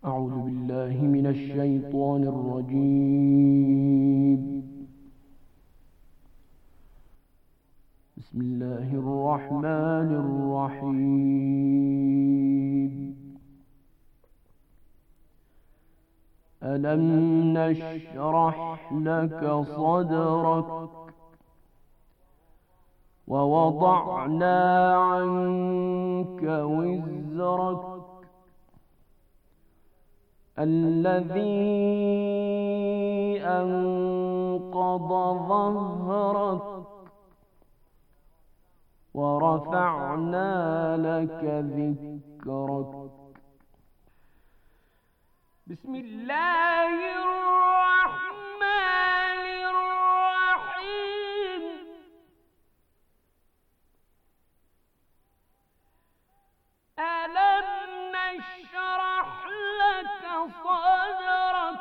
أعوذ بالله من الشيطان الرجيم. بسم الله الرحمن الرحيم. ألم نشرح لك صدرك ووضعنا عنك وزرك الذي أنقض ظهرك ورفعنا لك ذكرك. بسم الله الرحمن الرحيم. ألم نشرح لك صدرك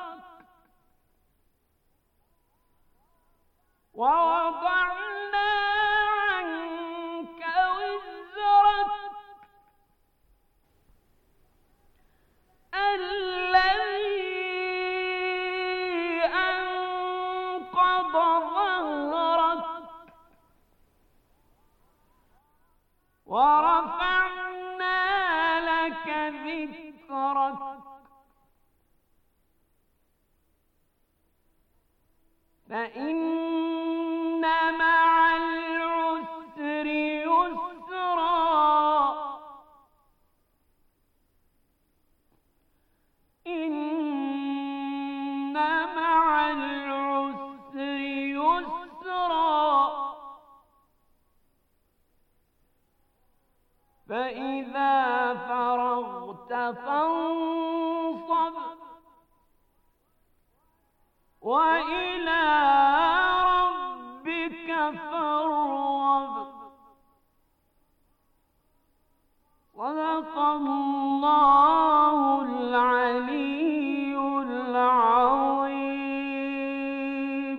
ووضعنا عنك وزرك الذي أنقض ظهرك ورفعنا لك ذكرك. فإن مع العسر يسرا إن مع العسر يسرا فإذا فرغت فانصب وإلى ربك فارغب. صدق الله العلي العظيم.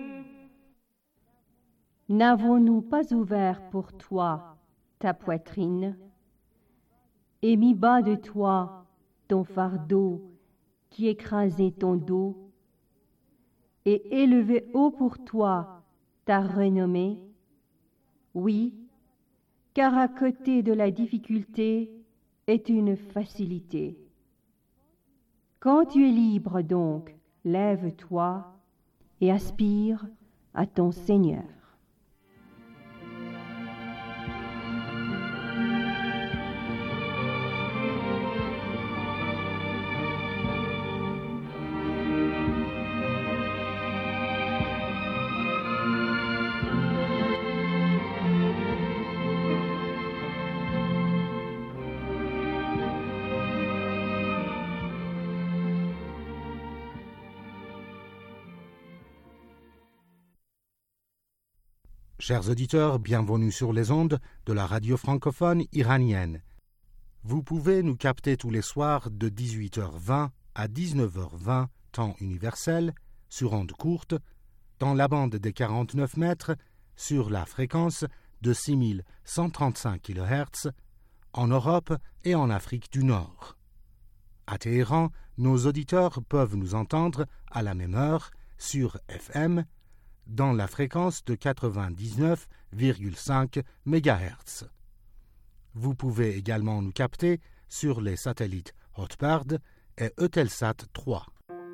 N'avons-nous pas ouvert pour toi ta poitrine et mis bas de toi ton fardeau qui écrasait ton dos, et élevé haut pour toi ta renommée? Oui, car à côté de la difficulté est une facilité. Quand tu es libre donc, lève-toi et aspire à ton Seigneur. Chers auditeurs, bienvenue sur les ondes de la radio francophone iranienne. Vous pouvez nous capter tous les soirs de 18h20 à 19h20, temps universel, sur ondes courtes, dans la bande des 49 mètres, sur la fréquence de 6135 kHz, en Europe et en Afrique du Nord. À Téhéran, nos auditeurs peuvent nous entendre à la même heure sur FM, dans la fréquence de 99,5 MHz. Vous pouvez également nous capter sur les satellites Hotbird et Eutelsat 3.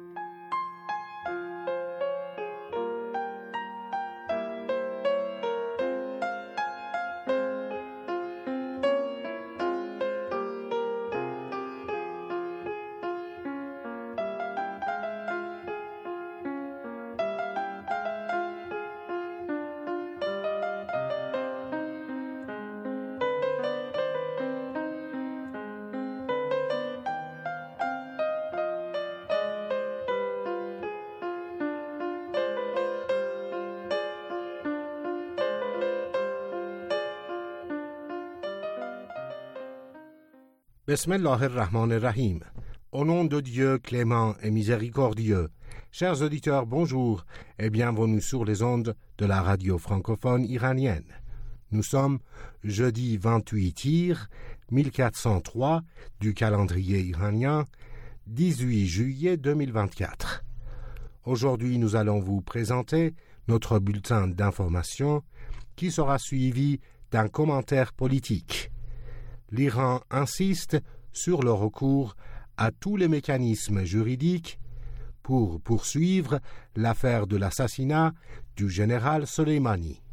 Bismillah ar-Rahman ar-Rahim. Au nom de Dieu clément et miséricordieux. Chers auditeurs, bonjour et bienvenue sur les ondes de la radio francophone iranienne. Nous sommes jeudi 28 Tir 1403 du calendrier iranien, 18 juillet 2024. Aujourd'hui, nous allons vous présenter notre bulletin d'information qui sera suivi d'un commentaire politique. L'Iran insiste sur le recours à tous les mécanismes juridiques pour poursuivre l'affaire de l'assassinat du général Soleimani.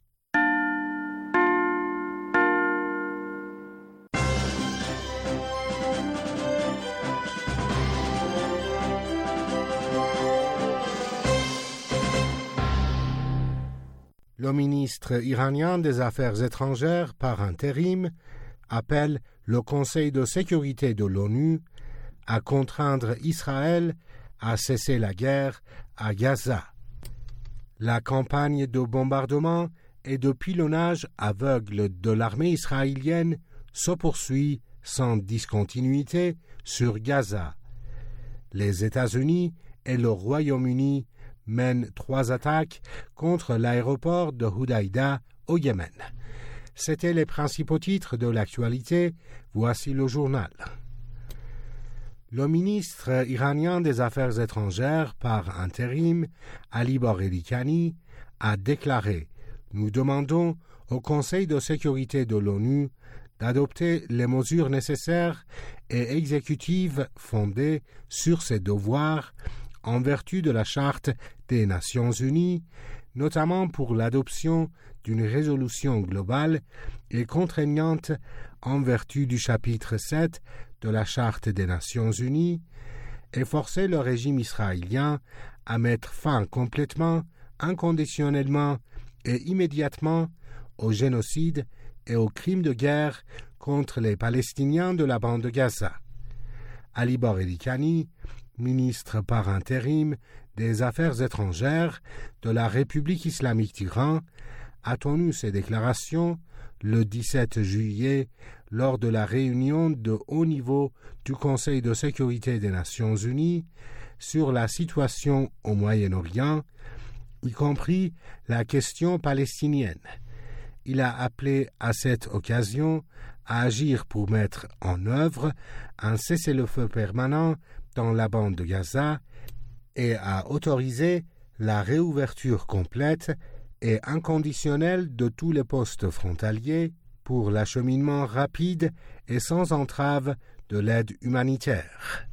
Le ministre iranien des Affaires étrangères par intérim appelle le Conseil de sécurité de l'ONU à contraindre Israël à cesser la guerre à Gaza. La campagne de bombardement et de pilonnage aveugle de l'armée israélienne se poursuit sans discontinuité sur Gaza. Les États-Unis et le Royaume-Uni mènent 3 attaques contre l'aéroport de Hodeïda au Yémen. C'étaient les principaux titres de l'actualité. Voici le journal. Le ministre iranien des Affaires étrangères par intérim, Ali Bagheri-Kani, a déclaré « Nous demandons au Conseil de sécurité de l'ONU d'adopter les mesures nécessaires et exécutives fondées sur ses devoirs en vertu de la Charte des Nations Unies, notamment pour l'adoption d'une résolution globale et contraignante en vertu du chapitre 7 de la Charte des Nations Unies, et forcer le régime israélien à mettre fin complètement, inconditionnellement et immédiatement au génocide et aux crimes de guerre contre les Palestiniens de la bande de Gaza. Ali Bagheri-Kani, ministre par intérim des Affaires étrangères de la République islamique d'Iran, a tenu ces déclarations le 17 juillet lors de la réunion de haut niveau du Conseil de sécurité des Nations Unies sur la situation au Moyen-Orient, y compris la question palestinienne. Il a appelé à cette occasion à agir pour mettre en œuvre un cessez-le-feu permanent dans la bande de Gaza et à autoriser la réouverture complète et inconditionnelle de tous les postes frontaliers pour l'acheminement rapide et sans entrave de l'aide humanitaire.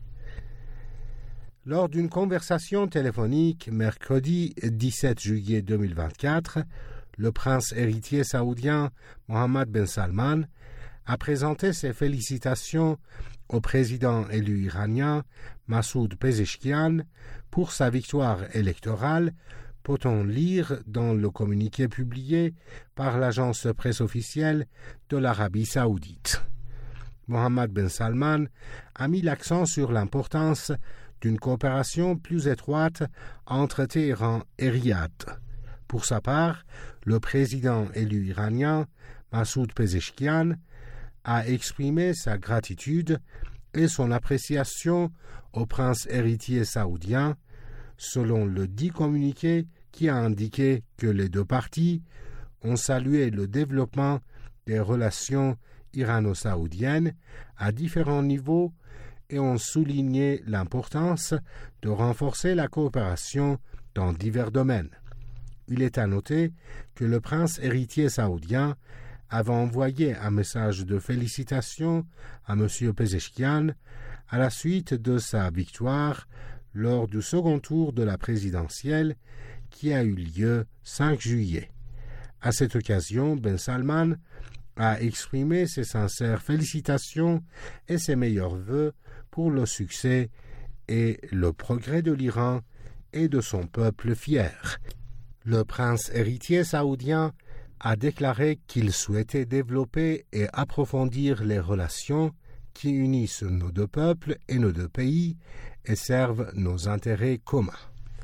Lors d'une conversation téléphonique mercredi 17 juillet 2024, le prince héritier saoudien Mohammed Ben Salman a présenté ses félicitations au président élu iranien Masoud Pezeshkian pour sa victoire électorale, peut-on lire dans le communiqué publié par l'agence de presse officielle de l'Arabie saoudite. Mohammed Ben Salman a mis l'accent sur l'importance d'une coopération plus étroite entre Téhéran et Riyad. Pour sa part, le président élu iranien Masoud Pezeshkian a exprimé sa gratitude et son appréciation au prince héritier saoudien, selon le dit communiqué qui a indiqué que les deux parties ont salué le développement des relations irano-saoudiennes à différents niveaux et ont souligné l'importance de renforcer la coopération dans divers domaines. Il est à noter que le prince héritier saoudien avait envoyé un message de félicitations à M. Pezeshkian à la suite de sa victoire lors du second tour de la présidentielle qui a eu lieu 5 juillet. À cette occasion, Ben Salman a exprimé ses sincères félicitations et ses meilleurs vœux pour le succès et le progrès de l'Iran et de son peuple fier. Le prince héritier saoudien a déclaré qu'il souhaitait développer et approfondir les relations qui unissent nos deux peuples et nos deux pays et servent nos intérêts communs.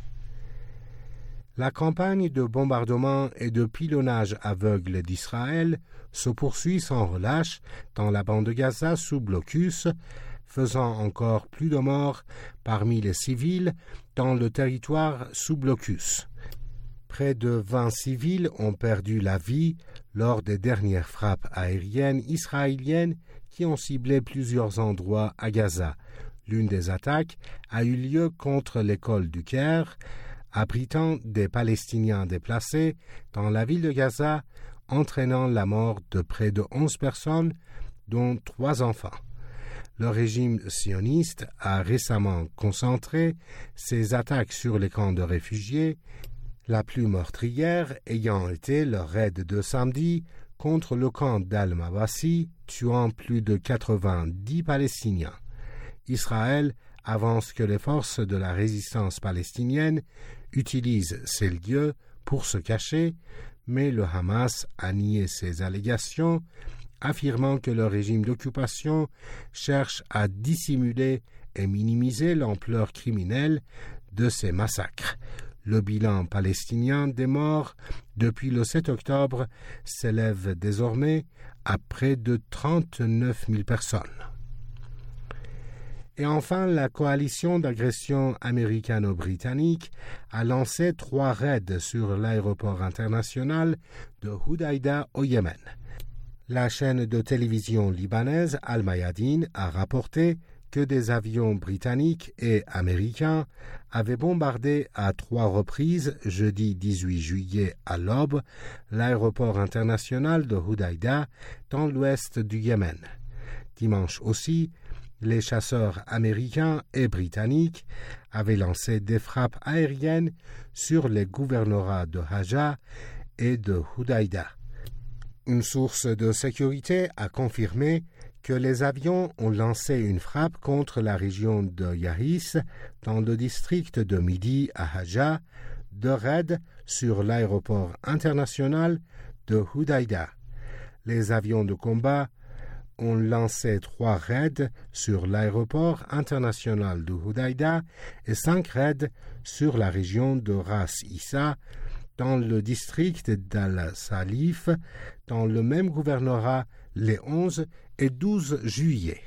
La campagne de bombardement et de pilonnage aveugle d'Israël se poursuit sans relâche dans la bande de Gaza sous blocus, faisant encore plus de morts parmi les civils dans le territoire sous blocus. Près de 20 civils ont perdu la vie lors des dernières frappes aériennes israéliennes qui ont ciblé plusieurs endroits à Gaza, L'une des attaques a eu lieu contre l'école du Caire, abritant des Palestiniens déplacés dans la ville de Gaza, entraînant la mort de près de 11 personnes, dont 3 enfants. Le régime sioniste a récemment concentré ses attaques sur les camps de réfugiés, la plus meurtrière ayant été le raid de samedi contre le camp d'Al-Mawasi, tuant plus de 90 Palestiniens. Israël avance que les forces de la résistance palestinienne utilisent ces lieux pour se cacher, mais le Hamas a nié ces allégations, affirmant que le régime d'occupation cherche à dissimuler et minimiser l'ampleur criminelle de ces massacres. Le bilan palestinien des morts depuis le 7 octobre s'élève désormais à près de 39 000 personnes. Et enfin, la coalition d'agression américano-britannique a lancé 3 raids sur l'aéroport international de Hodeïda au Yémen. La chaîne de télévision libanaise Al-Mayadeen a rapporté que des avions britanniques et américains avaient bombardé à 3 reprises, jeudi 18 juillet à l'aube, l'aéroport international de Hodeïda dans l'ouest du Yémen. Dimanche aussi, les chasseurs américains et britanniques avaient lancé des frappes aériennes sur les gouvernorats de Haja et de Hodeïda. Une source de sécurité a confirmé que les avions ont lancé une frappe contre la région de Yahis, dans le district de Midi à Haja, 2 raids sur l'aéroport international de Hodeïda. Les avions de combat ont lancé 3 raids sur l'aéroport international de Hodeïda et 5 raids sur la région de Ras Issa, dans le district d'Al-Salif, dans le même gouvernorat, les 11 et 12 juillet.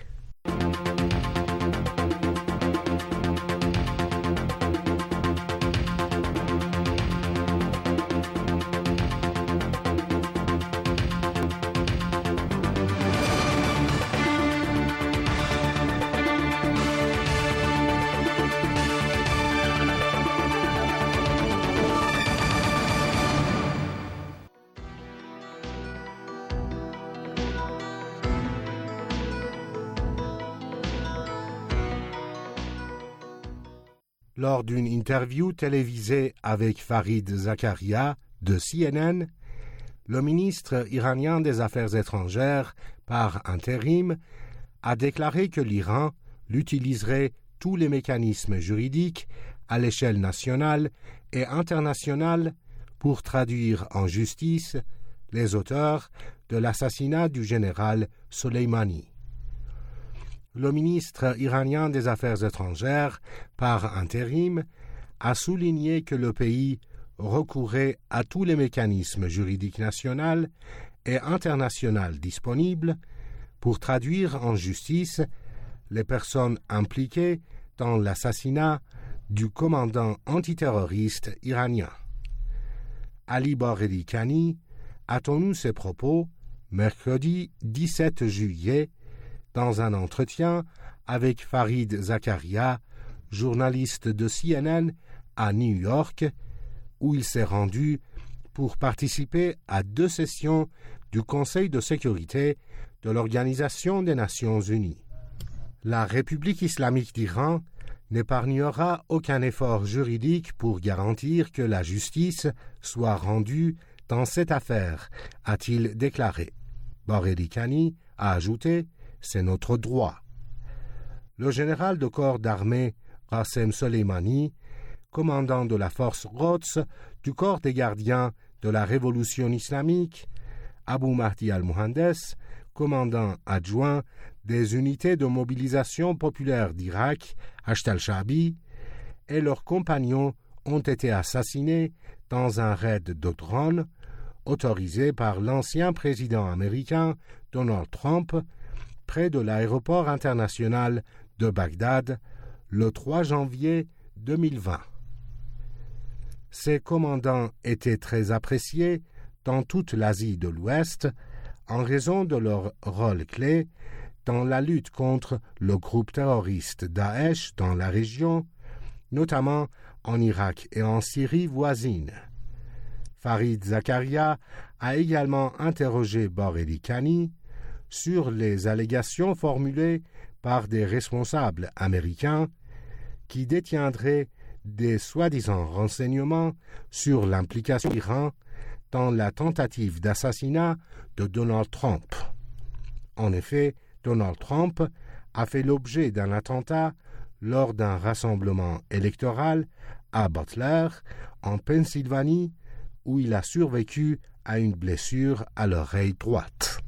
Lors d'une interview télévisée avec Farid Zakaria de CNN, le ministre iranien des Affaires étrangères, par intérim, a déclaré que l'Iran utiliserait tous les mécanismes juridiques à l'échelle nationale et internationale pour traduire en justice les auteurs de l'assassinat du général Soleimani. Le ministre iranien des Affaires étrangères, par intérim, a souligné que le pays recourait à tous les mécanismes juridiques nationaux et internationaux disponibles pour traduire en justice les personnes impliquées dans l'assassinat du commandant antiterroriste iranien. Ali Bagheri Kani a tenu ses propos mercredi 17 juillet dans un entretien avec Farid Zakaria, journaliste de CNN à New York, où il s'est rendu pour participer à 2 sessions du Conseil de sécurité de l'Organisation des Nations Unies. La République islamique d'Iran n'épargnera aucun effort juridique pour garantir que la justice soit rendue dans cette affaire, a-t-il déclaré. Bagheri Kani a ajouté: c'est notre droit. Le général de corps d'armée Qassem Soleimani, commandant de la force Quds du corps des gardiens de la révolution islamique, Abu Mahdi al-Mohandes, commandant adjoint des unités de mobilisation populaire d'Irak, Hashd al-Shaabi, et leurs compagnons ont été assassinés dans un raid de drones autorisé par l'ancien président américain Donald Trump près de l'aéroport international de Bagdad le 3 janvier 2020. Ces commandants étaient très appréciés dans toute l'Asie de l'Ouest en raison de leur rôle clé dans la lutte contre le groupe terroriste Daesh dans la région, notamment en Irak et en Syrie voisine. Farid Zakaria a également interrogé Borelli Kani sur les allégations formulées par des responsables américains qui détiendraient des soi-disant renseignements sur l'implication de l'Iran dans la tentative d'assassinat de Donald Trump. En effet, Donald Trump a fait l'objet d'un attentat lors d'un rassemblement électoral à Butler, en Pennsylvanie, où il a survécu à une blessure à l'oreille droite.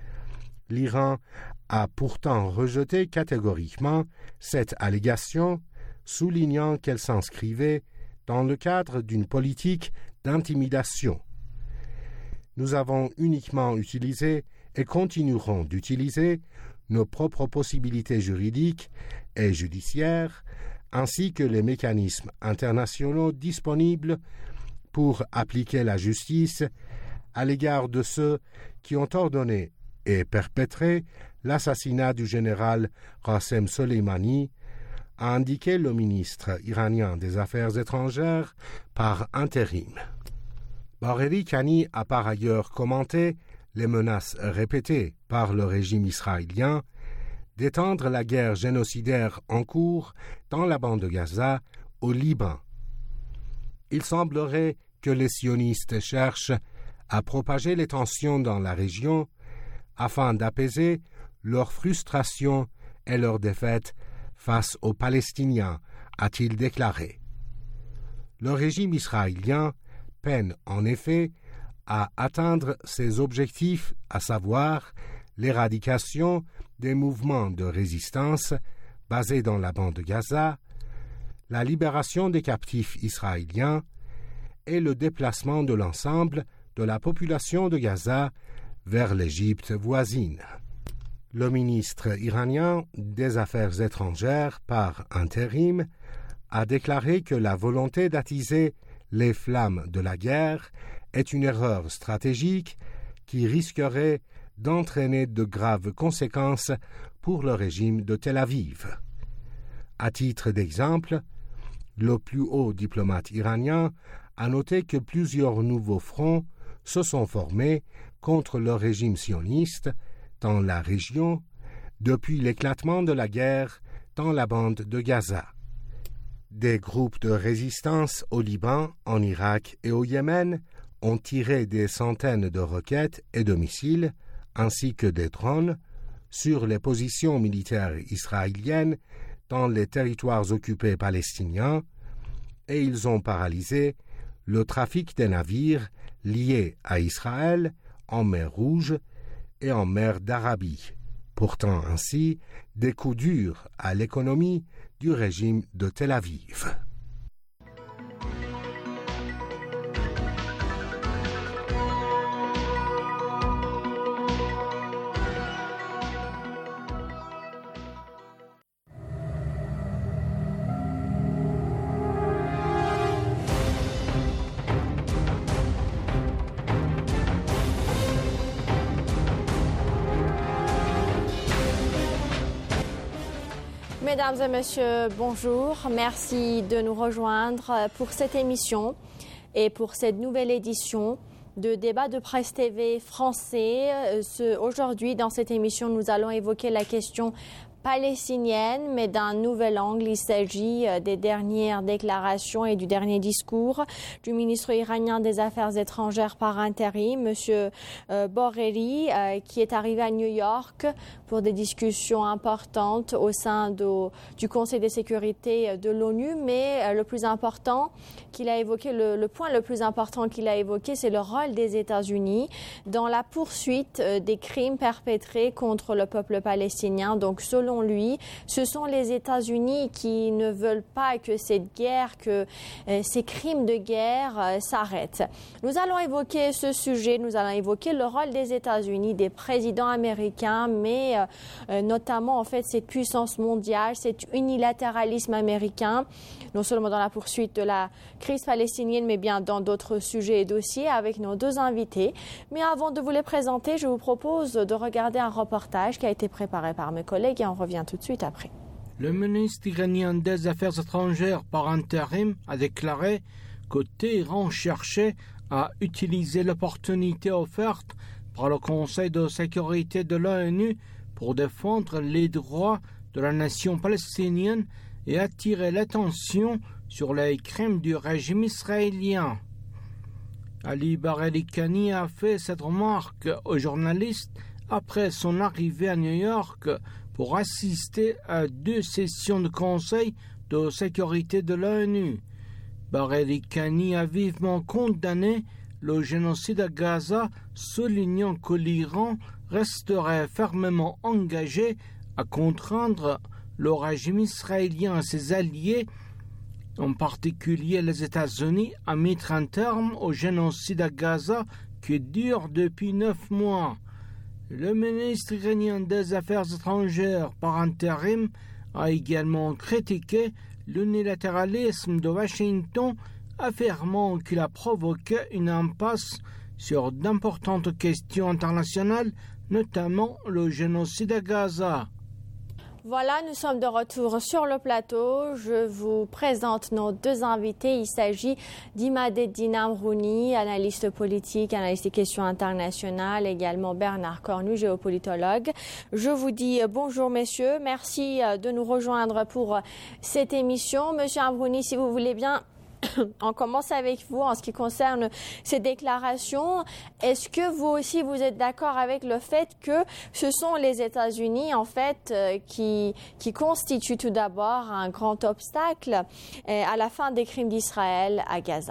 L'Iran a pourtant rejeté catégoriquement cette allégation, soulignant qu'elle s'inscrivait dans le cadre d'une politique d'intimidation. Nous avons uniquement utilisé et continuerons d'utiliser nos propres possibilités juridiques et judiciaires, ainsi que les mécanismes internationaux disponibles pour appliquer la justice à l'égard de ceux qui ont ordonné et perpétré l'assassinat du général Qassem Soleimani, a indiqué le ministre iranien des Affaires étrangères par intérim. Borelli Kani a par ailleurs commenté les menaces répétées par le régime israélien d'étendre la guerre génocidaire en cours dans la bande de Gaza au Liban. Il semblerait que les sionistes cherchent à propager les tensions dans la région afin d'apaiser leur frustration et leur défaite face aux Palestiniens, a-t-il déclaré. Le régime israélien peine en effet à atteindre ses objectifs, à savoir l'éradication des mouvements de résistance basés dans la bande de Gaza, la libération des captifs israéliens et le déplacement de l'ensemble de la population de Gaza vers l'Égypte voisine. Le ministre iranien des Affaires étrangères, par intérim, a déclaré que la volonté d'attiser les flammes de la guerre est une erreur stratégique qui risquerait d'entraîner de graves conséquences pour le régime de Tel Aviv. À titre d'exemple, le plus haut diplomate iranien a noté que plusieurs nouveaux fronts se sont formés contre le régime sioniste dans la région depuis l'éclatement de la guerre dans la bande de Gaza. Des groupes de résistance au Liban, en Irak et au Yémen ont tiré des centaines de roquettes et de missiles, ainsi que des drones, sur les positions militaires israéliennes dans les territoires occupés palestiniens, et ils ont paralysé le trafic des navires liés à Israël en mer Rouge et en mer d'Arabie, portant ainsi des coups durs à l'économie du régime de Tel Aviv. Mesdames et messieurs, bonjour. Merci de nous rejoindre pour cette émission et pour cette nouvelle édition de Débat de Presse TV français. Aujourd'hui, dans cette émission, nous allons évoquer la question palestinienne, mais d'un nouvel angle. Il s'agit des dernières déclarations et du dernier discours du ministre iranien des Affaires étrangères par intérim, M. Borelli, qui est arrivé à New York pour des discussions importantes au sein du Conseil de sécurité de l'ONU. Mais le plus important qu'il a évoqué, le point le plus important qu'il a évoqué, c'est le rôle des États-Unis dans la poursuite des crimes perpétrés contre le peuple palestinien. Donc, selon selon lui, ce sont les États-Unis qui ne veulent pas que cette guerre, que ces crimes de guerre s'arrêtent. Nous allons évoquer ce sujet, nous allons évoquer le rôle des États-Unis, des présidents américains, mais notamment en fait cette puissance mondiale, cet unilatéralisme américain, non seulement dans la poursuite de la crise palestinienne, mais bien dans d'autres sujets et dossiers avec nos deux invités. Mais avant de vous les présenter, je vous propose de regarder un reportage qui a été préparé par mes collègues et on revient tout de suite après. Le ministre iranien des Affaires étrangères par intérim a déclaré que Téhéran cherchait à utiliser l'opportunité offerte par le Conseil de sécurité de l'ONU pour défendre les droits de la nation palestinienne et attirer l'attention sur les crimes du régime israélien. Ali Bagheri-Kani a fait cette remarque aux journalistes après son arrivée à New York pour assister à 2 sessions de Conseil de sécurité de l'ONU. Bagheri-Kani a vivement condamné le génocide à Gaza, soulignant que l'Iran resterait fermement engagé à contraindre le régime israélien et ses alliés, en particulier les États-Unis, à mettre un terme au génocide à Gaza qui dure depuis 9 mois. Le ministre iranien des Affaires étrangères par intérim a également critiqué l'unilatéralisme de Washington, affirmant qu'il a provoqué une impasse sur d'importantes questions internationales, notamment le génocide à Gaza. Voilà, nous sommes de retour sur le plateau. Je vous présente nos deux invités. Il s'agit d'Imadeddine Amrouni, analyste politique, analyste des questions internationales, également Bernard Cornu, géopolitologue. Je vous dis bonjour messieurs, merci de nous rejoindre pour cette émission. Monsieur Amrouni, si vous voulez bien, on commence avec vous en ce qui concerne ces déclarations. Est-ce que vous aussi vous êtes d'accord avec le fait que ce sont les États-Unis en fait qui constituent tout d'abord un grand obstacle à la fin des crimes d'Israël à Gaza?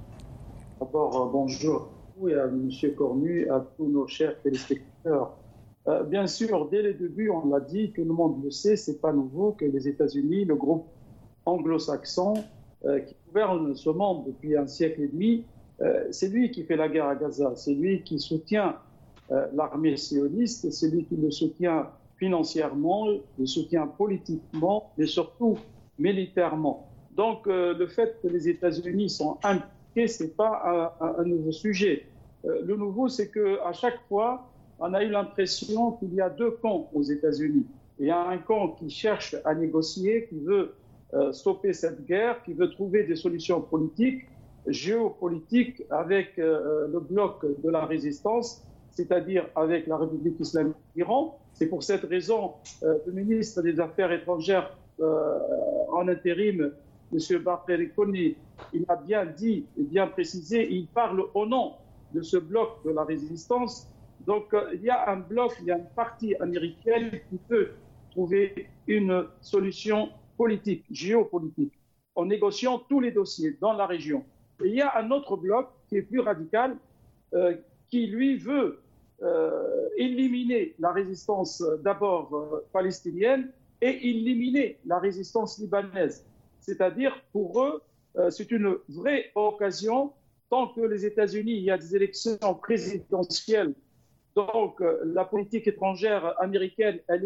D'abord, bonjour et à M. Cornu, à tous nos chers téléspectateurs. Bien sûr, dès le début, on l'a dit, tout le monde le sait, c'est pas nouveau que les États-Unis, le groupe anglo-saxon, qui gouverne ce monde depuis un siècle et demi, c'est lui qui fait la guerre à Gaza, c'est lui qui soutient l'armée sioniste, c'est lui qui le soutient financièrement, le soutient politiquement, mais surtout militairement. Donc le fait que les États-Unis sont impliqués, ce n'est pas un nouveau sujet. Le nouveau, c'est qu'à chaque fois, on a eu l'impression qu'il y a 2 camps aux États-Unis. Il y a un camp qui cherche à négocier, qui veut stopper cette guerre, qui veut trouver des solutions politiques, géopolitiques avec le bloc de la résistance, c'est-à-dire avec la République islamique d'Iran. C'est pour cette raison le ministre des Affaires étrangères en intérim, M. Bagheri-Kani, il a bien dit et bien précisé, il parle au nom de ce bloc de la résistance. Donc il y a un bloc, il y a une partie américaine qui peut trouver une solution politique, géopolitique, en négociant tous les dossiers dans la région. Et il y a un autre bloc qui est plus radical, qui lui veut éliminer la résistance d'abord palestinienne et éliminer la résistance libanaise. C'est-à-dire, pour eux, c'est une vraie occasion, tant que les États-Unis, il y a des élections présidentielles, donc la politique étrangère américaine, elle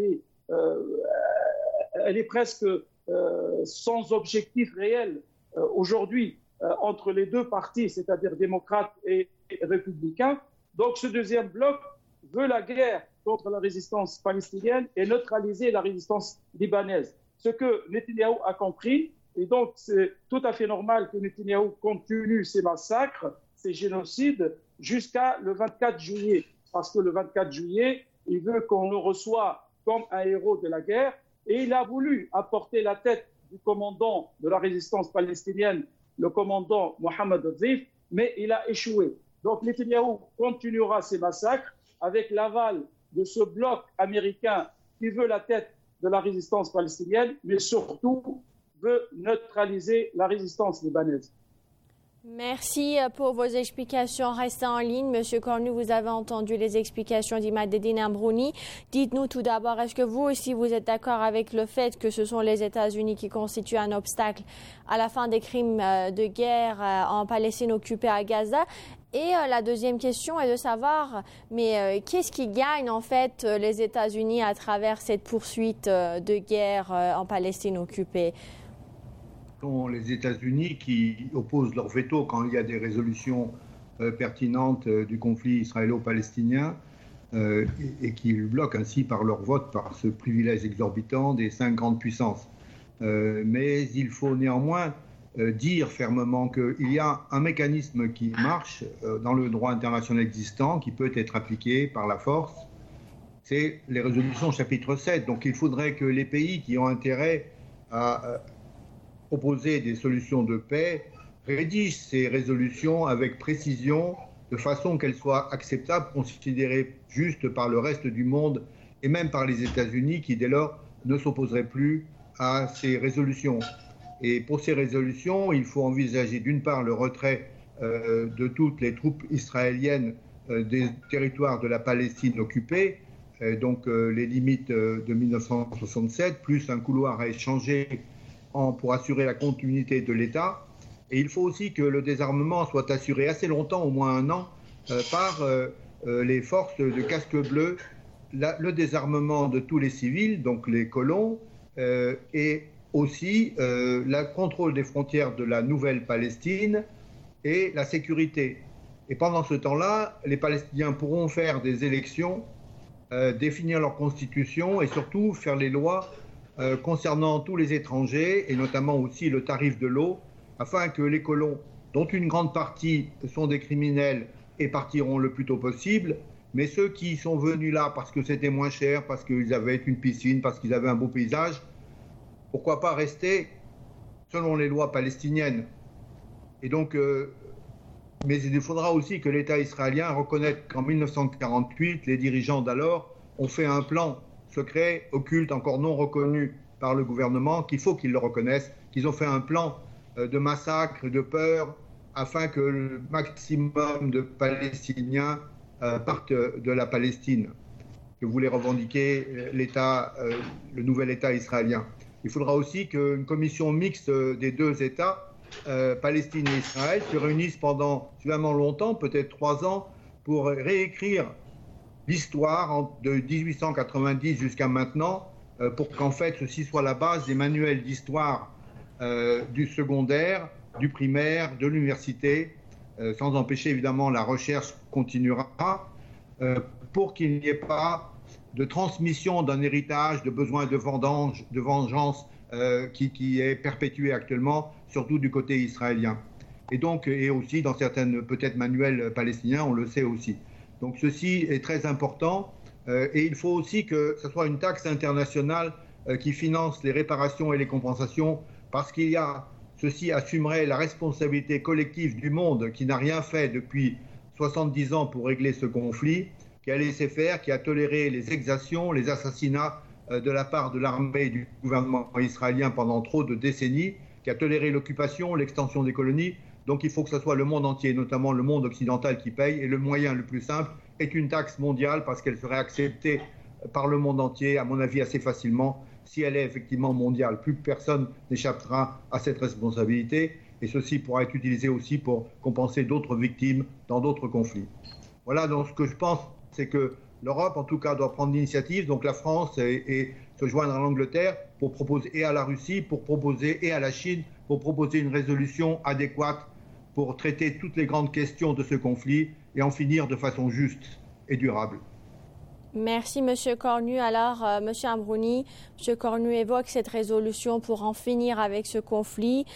est presque sans objectif réel aujourd'hui entre les 2 partis, c'est-à-dire démocrates et républicains. Donc ce deuxième bloc veut la guerre contre la résistance palestinienne et neutraliser la résistance libanaise. Ce que Netanyahou a compris, et donc c'est tout à fait normal que Netanyahou continue ces massacres, ces génocides, jusqu'à le 24 juillet. Parce que le 24 juillet, il veut qu'on le reçoive comme un héros de la guerre. Et il a voulu apporter la tête du commandant de la résistance palestinienne, le commandant Mohamed Zif, mais il a échoué. Donc Netanyahou continuera ces massacres avec l'aval de ce bloc américain qui veut la tête de la résistance palestinienne, mais surtout veut neutraliser la résistance libanaise. Merci pour vos explications. Restez en ligne. Monsieur Cornu, vous avez entendu les explications d'Imadeddine Amrouni. Dites-nous tout d'abord, est-ce que vous aussi vous êtes d'accord avec le fait que ce sont les États-Unis qui constituent un obstacle à la fin des crimes de guerre en Palestine occupée à Gaza? Et la deuxième question est de savoir, mais qu'est-ce qui gagne en fait les États-Unis à travers cette poursuite de guerre en Palestine occupée? Les États-Unis qui opposent leur veto quand il y a des résolutions pertinentes du conflit israélo-palestinien et qui le bloquent ainsi par leur vote, par ce privilège exorbitant des 5 grandes puissances. Mais il faut néanmoins dire fermement qu'il y a un mécanisme qui marche dans le droit international existant, qui peut être appliqué par la force, c'est les résolutions chapitre 7. Donc il faudrait que les pays qui ont intérêt à proposer des solutions de paix rédigent ces résolutions avec précision, de façon qu'elles soient acceptables, considérées justes par le reste du monde et même par les États-Unis qui dès lors ne s'opposeraient plus à ces résolutions. Et pour ces résolutions, il faut envisager d'une part le retrait de toutes les troupes israéliennes des territoires de la Palestine occupée, donc les limites de 1967, plus un couloir à échanger pour assurer la continuité de l'État. Et il faut aussi que le désarmement soit assuré assez longtemps, au moins 1 an, par les forces de casque bleu, le désarmement de tous les civils, donc les colons, et aussi le contrôle des frontières de la nouvelle Palestine et la sécurité. Et pendant ce temps-là, les Palestiniens pourront faire des élections, définir leur constitution et surtout faire les lois concernant tous les étrangers et notamment aussi le tarif de l'eau, afin que les colons, dont une grande partie sont des criminels et partiront le plus tôt possible, mais ceux qui sont venus là parce que c'était moins cher, parce qu'ils avaient une piscine, parce qu'ils avaient un beau paysage, pourquoi pas rester selon les lois palestiniennes. Et donc, mais il faudra aussi que l'État israélien reconnaisse qu'en 1948, les dirigeants d'alors ont fait un plan secret, occulte, encore non reconnu par le gouvernement, qu'il faut qu'ils le reconnaissent, qu'ils ont fait un plan de massacre, de peur, afin que le maximum de Palestiniens partent de la Palestine, que voulait revendiquer l'État, le nouvel État israélien. Il faudra aussi qu'une commission mixte des 2 États, Palestine et Israël, se réunisse pendant suffisamment longtemps, peut-être 3 ans, pour réécrire l'histoire de 1890 jusqu'à maintenant, pour qu'en fait ceci soit la base des manuels d'histoire du secondaire, du primaire, de l'université, sans empêcher évidemment la recherche continuera, pour qu'il n'y ait pas de transmission d'un héritage, de besoin de vengeance qui est perpétué actuellement, surtout du côté israélien. Et donc, et aussi dans certaines peut-être manuels palestiniens, on le sait aussi. Donc ceci est très important et il faut aussi que ce soit une taxe internationale qui finance les réparations et les compensations, parce qu'il y a, ceci assumerait la responsabilité collective du monde qui n'a rien fait depuis 70 ans pour régler ce conflit, qui a laissé faire, qui a toléré les exactions, les assassinats de la part de l'armée et du gouvernement israélien pendant trop de décennies, qui a toléré l'occupation, l'extension des colonies. Donc il faut que ce soit le monde entier, notamment le monde occidental, qui paye. Et le moyen le plus simple est une taxe mondiale, parce qu'elle serait acceptée par le monde entier, à mon avis assez facilement, si elle est effectivement mondiale. Plus personne n'échappera à cette responsabilité. Et ceci pourra être utilisé aussi pour compenser d'autres victimes dans d'autres conflits. Voilà, donc ce que je pense, c'est que l'Europe, en tout cas, doit prendre l'initiative, donc la France, et se joindre à l'Angleterre pour proposer, et à la Russie, pour proposer, et à la Chine, pour proposer une résolution adéquate pour traiter toutes les grandes questions de ce conflit et en finir de façon juste et durable. Merci, Monsieur Cornu. Alors, Monsieur Amrouni, Monsieur Cornu évoque cette résolution pour en finir avec ce conflit,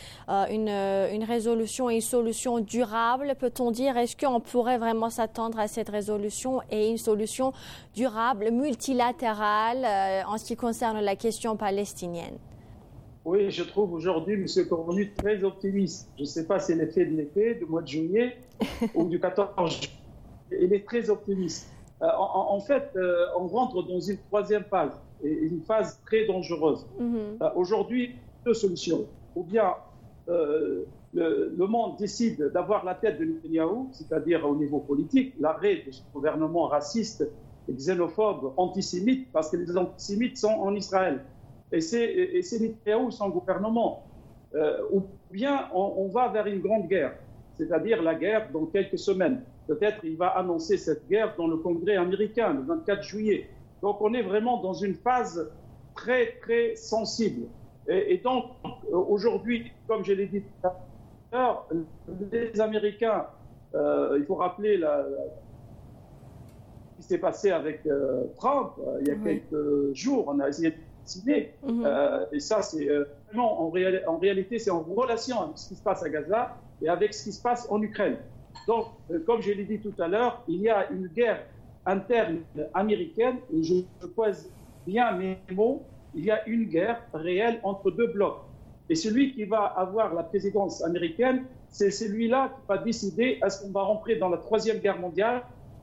une résolution et une solution durable. Peut-on dire, est-ce qu'on pourrait vraiment s'attendre à cette résolution et une solution durable, multilatérale, en ce qui concerne la question palestinienne? Oui, je trouve aujourd'hui M. Cornu très optimiste. Je ne sais pas si c'est l'effet de l'été, du mois de juillet ou du 14 juillet. Il est très optimiste. En fait, on rentre dans une 3e phase, et une phase très dangereuse. Aujourd'hui, 2 solutions. Ou bien le monde décide d'avoir la tête de Netanyahou, c'est-à-dire au niveau politique, l'arrêt de ce gouvernement raciste, xénophobe, antisémite, parce que les antisémites sont en Israël. Et c'est Netanyahou, son gouvernement. Ou bien on va vers une grande guerre, c'est-à-dire la guerre dans quelques semaines. Peut-être il va annoncer cette guerre dans le Congrès américain, le 24 juillet. Donc on est vraiment dans une phase très, très sensible. Et donc, aujourd'hui, comme je l'ai dit tout à l'heure, les Américains, il faut rappeler ce qui s'est passé avec Trump il y a quelques jours. On a essayé de décider. Et ça, c'est vraiment, en réalité, c'est en relation avec ce qui se passe à Gaza et avec ce qui se passe en Ukraine. Donc, comme je l'ai dit tout à l'heure, il y a une guerre interne américaine, et je pose bien mes mots, il y a une guerre réelle entre deux blocs. Et celui qui va avoir la présidence américaine, c'est celui-là qui va décider est-ce qu'on va rentrer dans la Troisième Guerre mondiale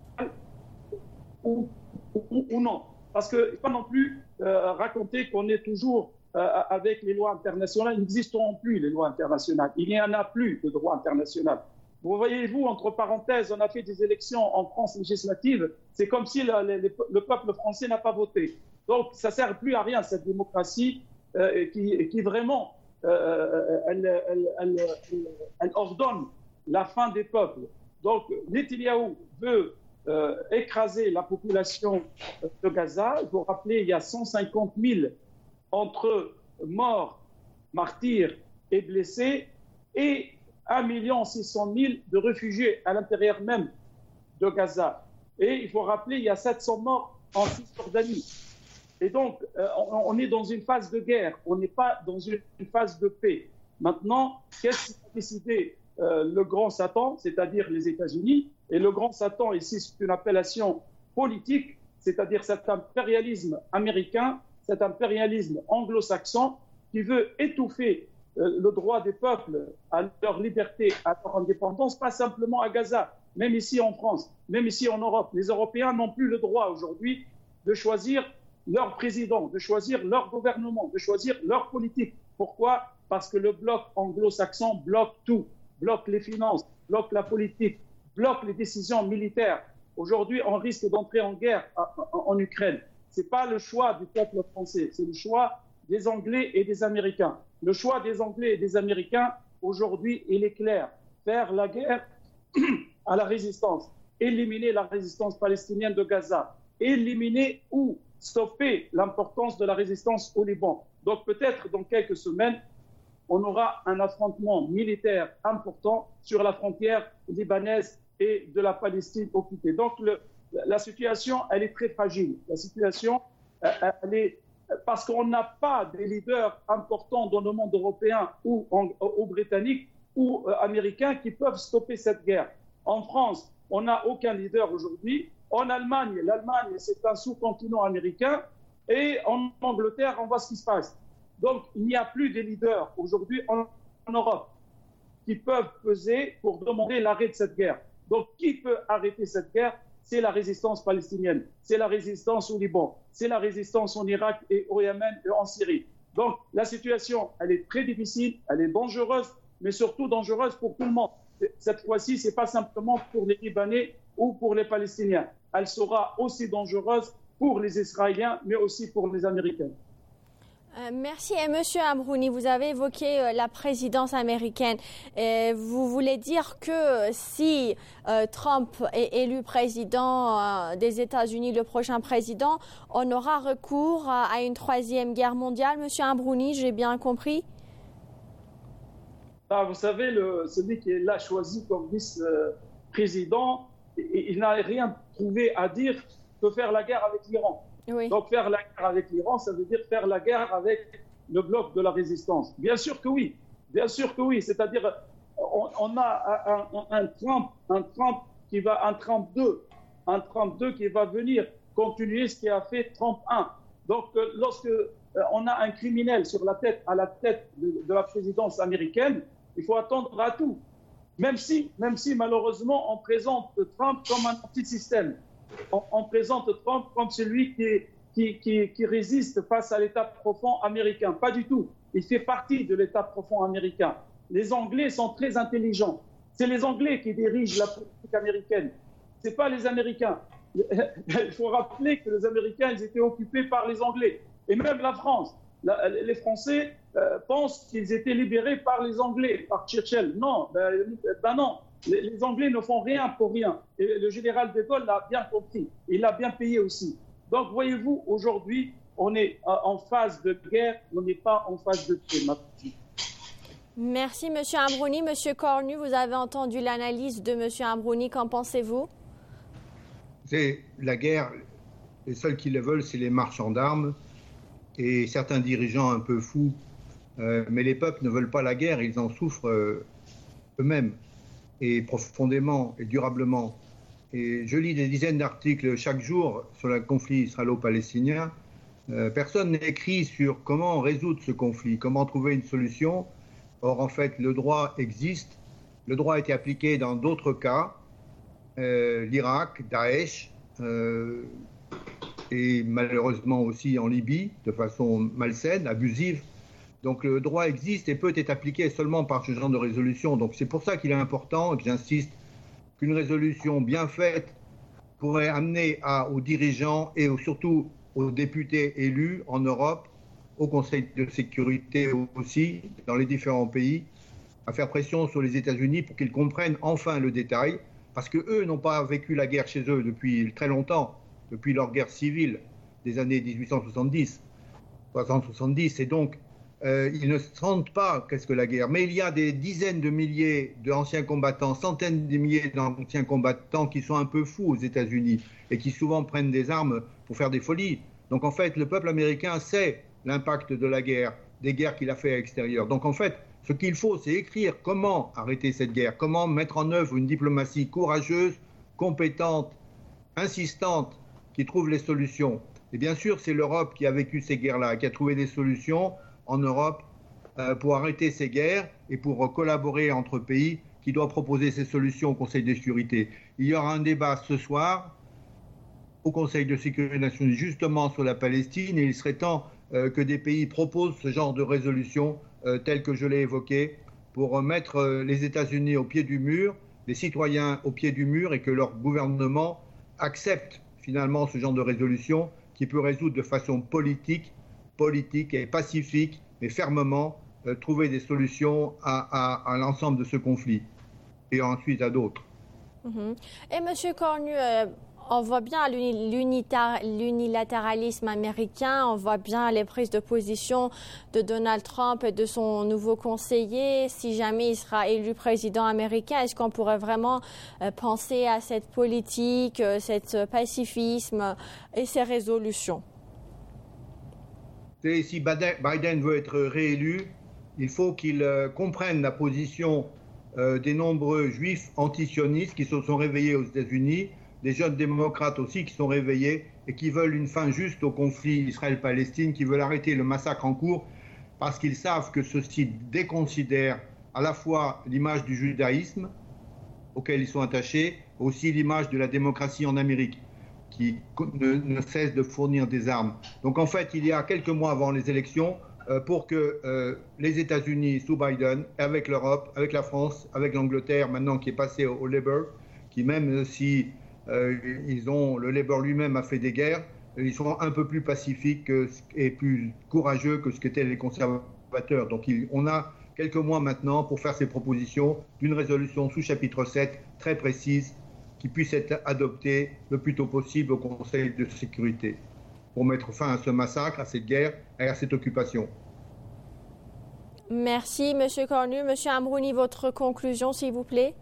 ou non. Parce qu'il ne faut pas non plus raconter qu'on est toujours avec les lois internationales. Il n'existera plus les lois internationales. Il n'y en a plus de droit international. Vous voyez-vous, entre parenthèses, on a fait des élections en France législatives. C'est comme si le peuple français n'a pas voté. Donc, ça ne sert plus à rien, cette démocratie qui vraiment, elle ordonne la fin des peuples. Donc, Netanyahou veut écraser la population de Gaza. Il faut rappeler, il y a 150 000 entre morts, martyrs et blessés, et 1 600 000 de réfugiés à l'intérieur même de Gaza. Et il faut rappeler, il y a 700 morts en Cisjordanie. Et donc, on est dans une phase de guerre, on n'est pas dans une phase de paix. Maintenant, qu'est-ce qui a décidé le grand Satan, c'est-à-dire les États-Unis? Et le grand Satan, ici, c'est une appellation politique, c'est-à-dire cet impérialisme américain, cet impérialisme anglo-saxon qui veut étouffer le droit des peuples à leur liberté, à leur indépendance, pas simplement à Gaza, même ici en France, même ici en Europe. Les Européens n'ont plus le droit aujourd'hui de choisir leur président, de choisir leur gouvernement, de choisir leur politique. Pourquoi? Parce que le bloc anglo-saxon bloque tout, bloque les finances, bloque la politique, bloque les décisions militaires. Aujourd'hui, on risque d'entrer en guerre en Ukraine. Ce n'est pas le choix du peuple français, c'est le choix des Anglais et des Américains. Le choix des Anglais et des Américains, aujourd'hui, il est clair. Faire la guerre à la résistance, éliminer la résistance palestinienne de Gaza, éliminer ou stopper l'importance de la résistance au Liban. Donc peut-être dans quelques semaines, on aura un affrontement militaire important sur la frontière libanaise et de la Palestine occupée. Donc la situation, elle est très fragile. La situation, elle est... Parce qu'on n'a pas des leaders importants dans le monde européen ou britannique ou américain qui peuvent stopper cette guerre. En France, on n'a aucun leader aujourd'hui. En Allemagne, l'Allemagne, c'est un sous-continent américain. Et en Angleterre, on voit ce qui se passe. Donc, il n'y a plus de leaders aujourd'hui en Europe qui peuvent peser pour demander l'arrêt de cette guerre. Donc, qui peut arrêter cette guerre? C'est la résistance palestinienne, c'est la résistance au Liban, c'est la résistance en Irak et au Yémen et en Syrie. Donc la situation, elle est très difficile, elle est dangereuse, mais surtout dangereuse pour tout le monde. Cette fois-ci, ce n'est pas simplement pour les Libanais ou pour les Palestiniens. Elle sera aussi dangereuse pour les Israéliens, mais aussi pour les Américains. Merci. Et Monsieur Amrouni, vous avez évoqué la présidence américaine. Vous voulez dire que si Trump est élu président des États-Unis, le prochain président, on aura recours à une troisième guerre mondiale, Monsieur Amrouni, j'ai bien compris? Vous savez, celui qui est là choisi comme vice-président, il n'a rien trouvé à dire que faire la guerre avec l'Iran. Oui. Donc faire la guerre avec l'Iran, ça veut dire faire la guerre avec le bloc de la résistance. Bien sûr que oui, c'est-à-dire on a un Trump qui va, un Trump 2 qui va venir continuer ce qui a fait Trump 1. Donc lorsque on a un criminel à la tête de la présidence américaine, il faut attendre à tout. Même si malheureusement on présente Trump comme un anti-système. On présente Trump comme celui qui résiste face à l'État profond américain. Pas du tout. Il fait partie de l'État profond américain. les Anglais sont très intelligents. C'est les Anglais qui dirigent la politique américaine. Ce n'est pas les Américains. Il faut rappeler que les Américains, ils étaient occupés par les Anglais. Et même la France. Les Français pensent qu'ils étaient libérés par les Anglais, par Churchill. Non, non. Les Anglais ne font rien pour rien. Et le général de Gaulle l'a bien compris. Il l'a bien payé aussi. Donc, voyez-vous, aujourd'hui, on est en phase de guerre, on n'est pas en phase de paix. Merci, M. Amrouni. M. Cornu, vous avez entendu l'analyse de M. Amrouni. Qu'en pensez-vous? C'est la guerre. Les seuls qui le veulent, c'est les marchands d'armes et certains dirigeants un peu fous. Mais les peuples ne veulent pas la guerre, ils en souffrent eux-mêmes, et profondément et durablement. Et je lis des dizaines d'articles chaque jour sur le conflit israélo-palestinien. Personne n'écrit sur comment résoudre ce conflit, comment trouver une solution. Or, en fait, le droit existe. Le droit a été appliqué dans d'autres cas. L'Irak, Daesh, et malheureusement aussi en Libye, de façon malsaine, abusive. Donc le droit existe et peut être appliqué seulement par ce genre de résolution. Donc c'est pour ça qu'il est important, et que j'insiste, qu'une résolution bien faite pourrait amener aux dirigeants et surtout aux députés élus en Europe, au Conseil de sécurité aussi, dans les différents pays, à faire pression sur les États-Unis pour qu'ils comprennent enfin le détail, parce qu'eux n'ont pas vécu la guerre chez eux depuis très longtemps, depuis leur guerre civile des années 1870, 60-70, et donc ils ne sentent pas qu'est-ce que la guerre. Mais il y a des dizaines de milliers d'anciens combattants, centaines de milliers d'anciens combattants qui sont un peu fous aux États-Unis et qui souvent prennent des armes pour faire des folies. Donc en fait, le peuple américain sait l'impact de la guerre, des guerres qu'il a fait à l'extérieur. Donc en fait, ce qu'il faut, c'est écrire comment arrêter cette guerre, comment mettre en œuvre une diplomatie courageuse, compétente, insistante, qui trouve les solutions. Et bien sûr, c'est l'Europe qui a vécu ces guerres-là, qui a trouvé des solutions en Europe pour arrêter ces guerres et pour collaborer entre pays qui doivent proposer ces solutions au Conseil de sécurité. Il y aura un débat ce soir au Conseil de sécurité des Nations Unies justement sur la Palestine, et il serait temps que des pays proposent ce genre de résolution telle que je l'ai évoqué, pour mettre les États-Unis au pied du mur, les citoyens au pied du mur, et que leur gouvernement accepte finalement ce genre de résolution qui peut résoudre de façon politique et pacifique, mais fermement, trouver des solutions à l'ensemble de ce conflit, et ensuite à d'autres. Et M. Cornu, on voit bien l'unilatéralisme américain, on voit bien les prises de position de Donald Trump et de son nouveau conseiller. Si jamais il sera élu président américain, est-ce qu'on pourrait vraiment penser à cette politique, cet pacifisme et ces résolutions? Si Biden veut être réélu, il faut qu'il comprenne la position des nombreux juifs antisionistes qui se sont réveillés aux États-Unis, des jeunes démocrates aussi qui sont réveillés et qui veulent une fin juste au conflit Israël-Palestine, qui veulent arrêter le massacre en cours, parce qu'ils savent que ceci déconsidère à la fois l'image du judaïsme auquel ils sont attachés, aussi l'image de la démocratie en Amérique, qui ne cesse de fournir des armes. Donc en fait, il y a quelques mois avant les élections, pour que les États-Unis sous Biden, avec l'Europe, avec la France, avec l'Angleterre, maintenant qui est passé au Labour, qui même si le Labour lui-même a fait des guerres, ils sont un peu plus pacifiques et plus courageux que ce qu'étaient les conservateurs. Donc on a quelques mois maintenant pour faire ces propositions d'une résolution sous chapitre 7 très précise, qui puisse être adoptée le plus tôt possible au Conseil de sécurité, pour mettre fin à ce massacre, à cette guerre et à cette occupation. Merci, M. Cornu. M. Amrouni, votre conclusion, s'il vous plaît.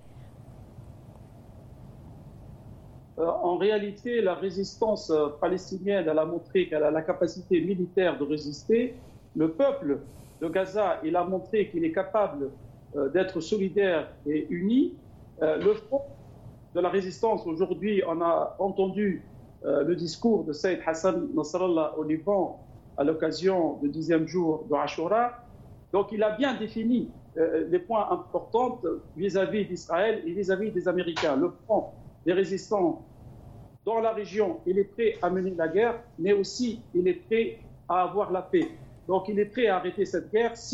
En réalité, la résistance palestinienne, elle a montré qu'elle a la capacité militaire de résister. Le peuple de Gaza, il a montré qu'il est capable d'être solidaire et uni. Le front de la résistance, aujourd'hui, on a entendu le discours de Saïd Hassan Nasrallah au Liban à l'occasion du 10e jour de Ashura. Donc il a bien défini les points importants vis-à-vis d'Israël et vis-à-vis des Américains. Le front des résistants dans la région, il est prêt à mener la guerre, mais aussi il est prêt à avoir la paix. Donc il est prêt à arrêter cette guerre si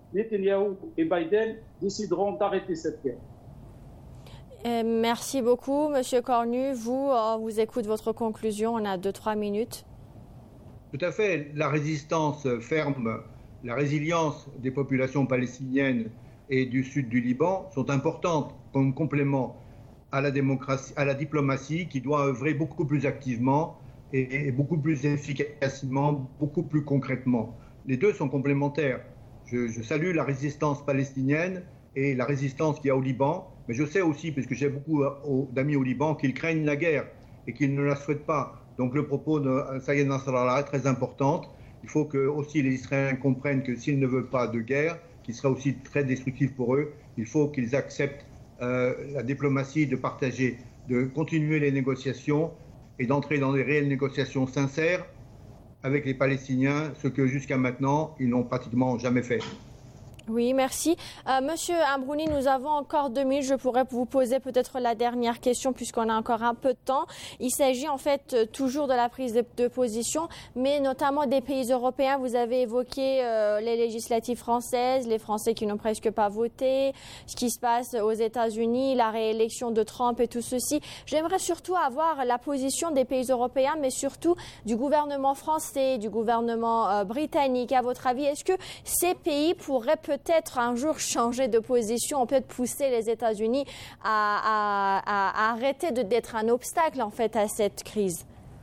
Netanyahou et Biden décideront d'arrêter cette guerre. Merci beaucoup, Monsieur Cornu. Vous écoutez votre conclusion. On a 2-3 minutes. Tout à fait. La résistance ferme, la résilience des populations palestiniennes et du sud du Liban sont importantes comme complément à la démocratie, à la diplomatie qui doit œuvrer beaucoup plus activement et beaucoup plus efficacement, beaucoup plus concrètement. Les deux sont complémentaires. Je salue la résistance palestinienne et la résistance qu'il y a au Liban, mais je sais aussi, puisque j'ai beaucoup d'amis au Liban, qu'ils craignent la guerre et qu'ils ne la souhaitent pas. Donc le propos de Sayed Nasrallah est très important. Il faut que aussi les Israéliens comprennent que s'ils ne veulent pas de guerre, qui serait aussi très destructif pour eux, il faut qu'ils acceptent la diplomatie, de partager, de continuer les négociations et d'entrer dans des réelles négociations sincères avec les Palestiniens, ce que jusqu'à maintenant, ils n'ont pratiquement jamais fait. Oui, merci. Monsieur Ambrouni, nous avons encore 2 minutes. Je pourrais vous poser peut-être la dernière question puisqu'on a encore un peu de temps. Il s'agit en fait toujours de la prise de position, mais notamment des pays européens. Vous avez évoqué les législatives françaises, les Français qui n'ont presque pas voté, ce qui se passe aux États-Unis, la réélection de Trump et tout ceci. J'aimerais surtout avoir la position des pays européens, mais surtout du gouvernement français, du gouvernement britannique. À votre avis, est-ce que ces pays pourraient peut-être un jour changer de position, peut-être pousser les États-Unis à arrêter d'être un obstacle en fait à cette crise?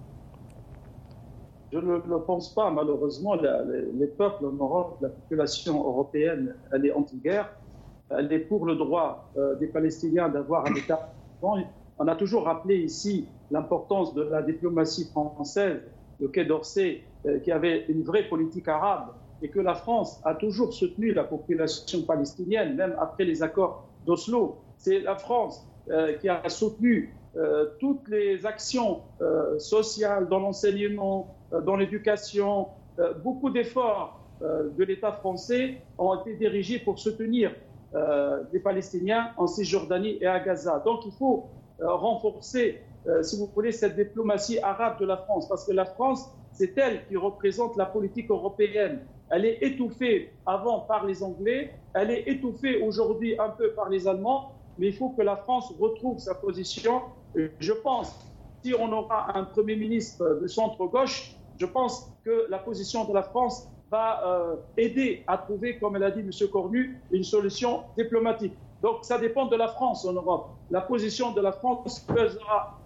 Je ne le pense pas, malheureusement. Les peuples en Europe, la population européenne, elle est anti-guerre. Elle est pour le droit des Palestiniens d'avoir un État. On a toujours rappelé ici l'importance de la diplomatie française, le Quai d'Orsay, qui avait une vraie politique arabe, et que la France a toujours soutenu la population palestinienne, même après les accords d'Oslo. C'est la France qui a soutenu toutes les actions sociales dans l'enseignement, dans l'éducation. Beaucoup d'efforts de l'État français ont été dirigés pour soutenir les Palestiniens en Cisjordanie et à Gaza. Donc il faut renforcer, si vous voulez, cette diplomatie arabe de la France, parce que la France, c'est elle qui représente la politique européenne. Elle est étouffée avant par les Anglais, elle est étouffée aujourd'hui un peu par les Allemands, mais il faut que la France retrouve sa position. Je pense, si on aura un Premier ministre de centre-gauche, je pense que la position de la France va aider à trouver, comme l'a dit M. Cornu, une solution diplomatique. Donc ça dépend de la France en Europe. La position de la France pesera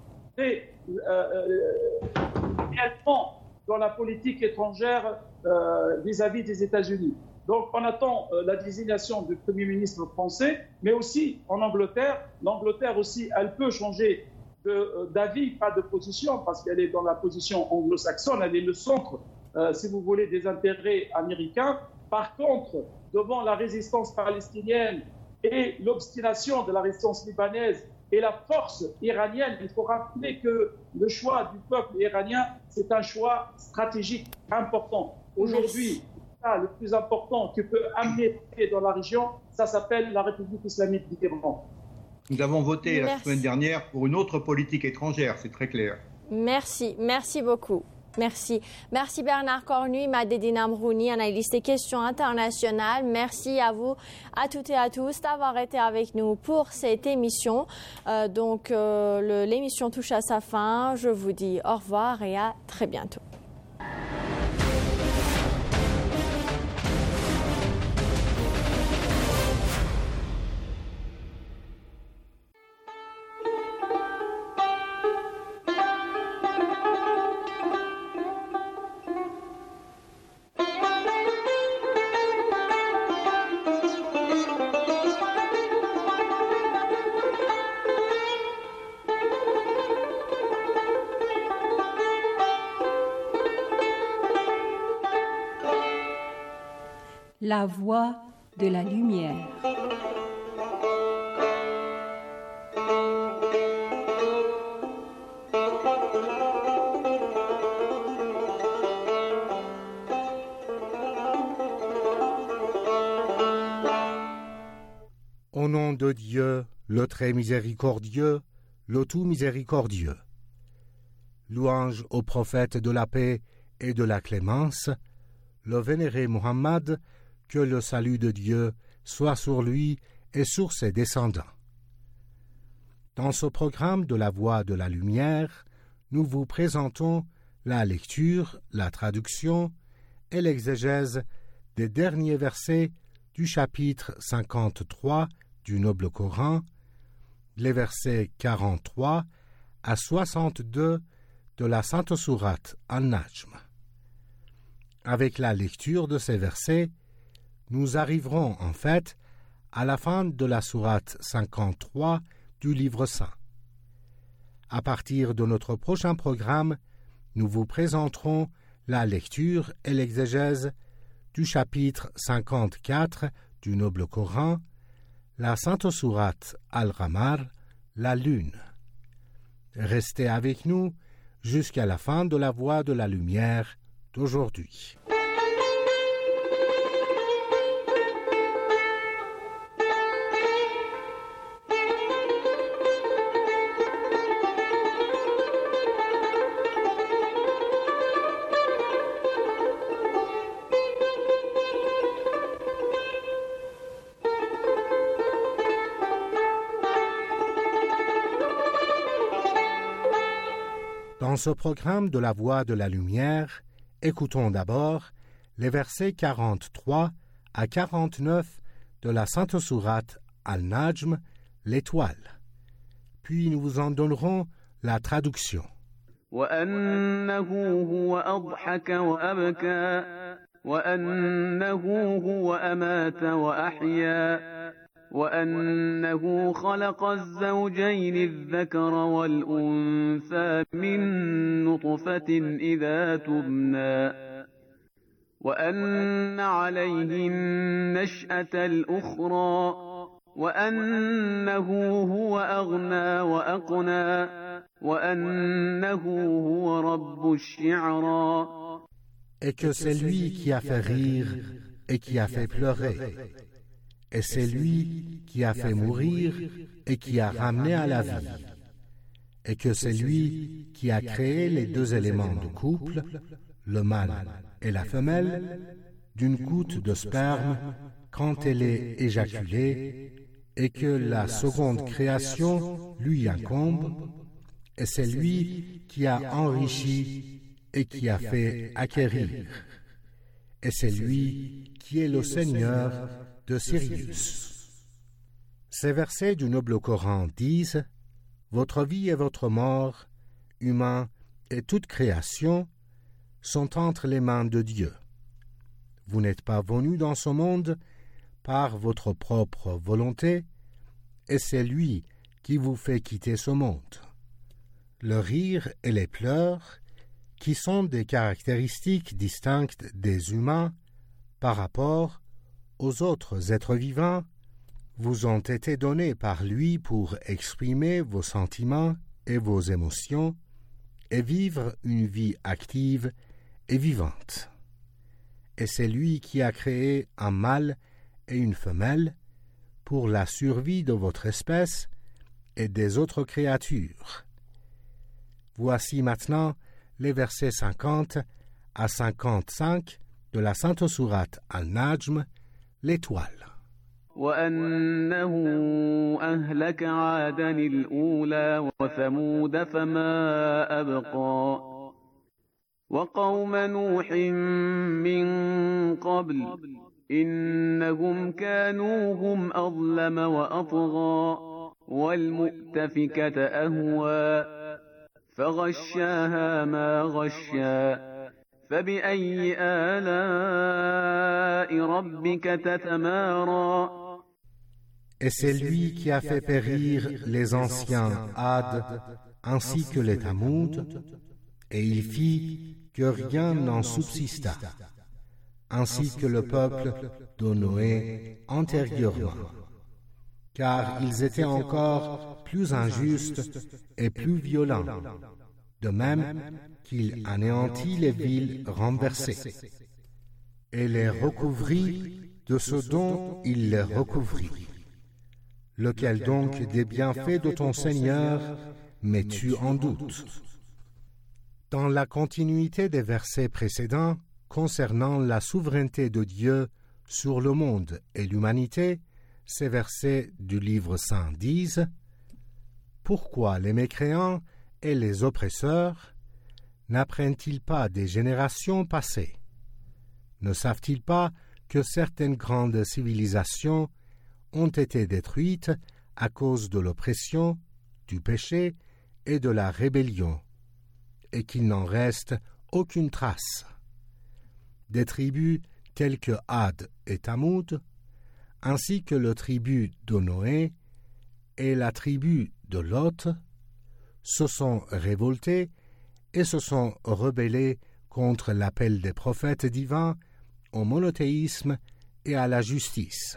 réellement dans la politique étrangère vis-à-vis des États-Unis. Donc on attend la désignation du Premier ministre français, mais aussi en Angleterre. L'Angleterre aussi, elle peut changer d'avis, pas de position, parce qu'elle est dans la position anglo-saxonne, elle est le centre, si vous voulez, des intérêts américains. Par contre, devant la résistance palestinienne et l'obstination de la résistance libanaise et la force iranienne, il faut rappeler que le choix du peuple iranien, c'est un choix stratégique important. Aujourd'hui, le plus important qui peut amener dans la région, ça s'appelle la République islamique d'Iran. Nous avons voté la semaine dernière pour une autre politique étrangère, c'est très clair. Merci beaucoup. Merci Bernard Cornu, Madedine Ambrouni, analyste des questions internationales. Merci à vous, à toutes et à tous, d'avoir été avec nous pour cette émission. L'émission touche à sa fin. Je vous dis au revoir et à très bientôt. La voie de la lumière. Au nom de Dieu, le très miséricordieux, le tout miséricordieux. Louange au prophète de la paix et de la clémence, le vénéré Muhammad, Que le salut de Dieu soit sur lui et sur ses descendants. Dans ce programme de la Voix de la Lumière, nous vous présentons la lecture, la traduction et l'exégèse des derniers versets du chapitre 53 du Noble Coran, les versets 43 à 62 de la Sainte Sourate An-Najm. Avec la lecture de ces versets, nous arriverons en fait à la fin de la Sourate 53 du Livre Saint. À partir de notre prochain programme, nous vous présenterons la lecture et l'exégèse du chapitre 54 du Noble Coran, la Sainte Sourate Al-Qamar, la Lune. Restez avec nous jusqu'à la fin de la Voix de la Lumière d'aujourd'hui. Dans ce programme de la Voix de la Lumière, écoutons d'abord les versets 43 à 49 de la Sainte Sourate Al-Najm, l'Étoile. Puis nous vous en donnerons la traduction. وَأَنَّهُ هُوَ أَضْحَكَ وَأَبْكَى وَأَنَّهُ هُوَ أَمَاتَ وَأَحْيَا وَأَنَّهُ خَلَقَ الزَّوْجَيْنِ الذَّكَرَ وَالْأُنثَى مِن نُّطْفَةٍ إِذَا تُمْنَىٰ وَأَنَّ عَلَيْهِ النَّشْأَةَ الْأُخْرَىٰ وَأَنَّهُ هُوَ أَغْنَىٰ وَأَقْنَىٰ وَأَنَّهُ هُوَ رَبُّ الشِّعْرَىٰ. Et que c'est lui qui a fait rire et qui a fait pleurer. Et c'est lui qui a fait mourir et qui a ramené à la vie. Et que c'est lui qui a créé les deux éléments de couple, le mâle et la femelle, d'une goutte de sperme quand elle est éjaculée, et que la seconde création lui incombe. Et c'est lui qui a enrichi et qui a fait acquérir. Et c'est lui qui est le Seigneur de Sirius. Ces versets du Noble Coran disent « Votre vie et votre mort, humain et toute création, sont entre les mains de Dieu. Vous n'êtes pas venus dans ce monde par votre propre volonté, et c'est lui qui vous fait quitter ce monde. » Le rire et les pleurs, qui sont des caractéristiques distinctes des humains par rapport aux autres êtres vivants, vous ont été donnés par lui pour exprimer vos sentiments et vos émotions et vivre une vie active et vivante. Et c'est lui qui a créé un mâle et une femelle pour la survie de votre espèce et des autres créatures. Voici maintenant les versets 50 à 55 de la Sainte Sourate Al-Najm, l'Étoile. وَأَنَّهُ أَهْلَكَ عَادًا الْأُولَىٰ وَثَمُودَ فَمَا أَبْقَىٰ وَقَوْمَ نُوحٍ مِّن قَبْلُ إِنَّهُمْ كَانُوا هُمْ أَظْلَمَ وَأَطْغَىٰ وَالْمُؤْتَفِكَةَ أَهْوَىٰ فَغَشَّاهَا مَا غَشَّىٰ فَبِأَيِّ آلَاءِ رَبِّكَ تَتَمَارَىٰ. Et c'est lui qui a fait périr les anciens Ad ainsi que les Tamoud, et il fit que rien n'en subsista, ainsi que le peuple de Noé antérieurement, car ils étaient encore plus injustes et plus violents, de même qu'il anéantit les villes renversées, et les recouvrit de ce dont il les recouvrit. Lequel donc des bienfaits de ton Seigneur mets-tu en doute? Dans la continuité des versets précédents, concernant la souveraineté de Dieu sur le monde et l'humanité, ces versets du livre saint disent « Pourquoi les mécréants et les oppresseurs n'apprennent-ils pas des générations passées? Ne savent-ils pas que certaines grandes civilisations ont été détruites à cause de l'oppression, du péché et de la rébellion, et qu'il n'en reste aucune trace. Des tribus telles que Had et Tamoud, ainsi que le tribu de Noé et la tribu de Lot, se sont révoltés et se sont rebellés contre l'appel des prophètes divins au monothéisme et à la justice.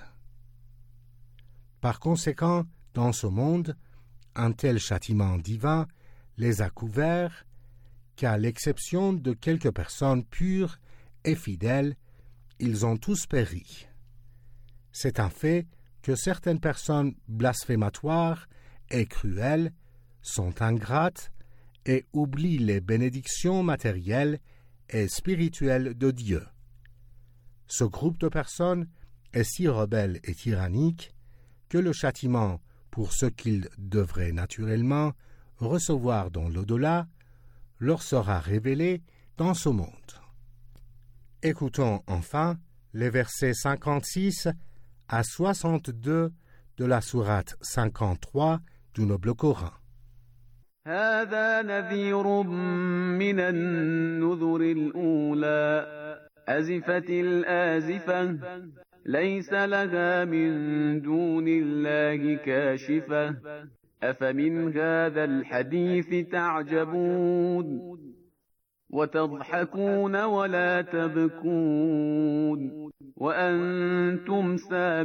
Par conséquent, dans ce monde, un tel châtiment divin les a couverts, qu'à l'exception de quelques personnes pures et fidèles, ils ont tous péri. C'est un fait que certaines personnes blasphématoires et cruelles sont ingrates et oublient les bénédictions matérielles et spirituelles de Dieu. Ce groupe de personnes est si rebelle et tyrannique que le châtiment pour ce qu'ils devraient naturellement recevoir dans l'au-delà leur sera révélé dans ce monde. Écoutons enfin les versets 56 à 62 de la sourate 53 du Noble Coran. هذا نذير من النذر الأولى أزفت الآزفة ليس لها من دون الله كاشفة أفمن هذا الحديث تعجبون وتضحكون ولا تبكون وأنتم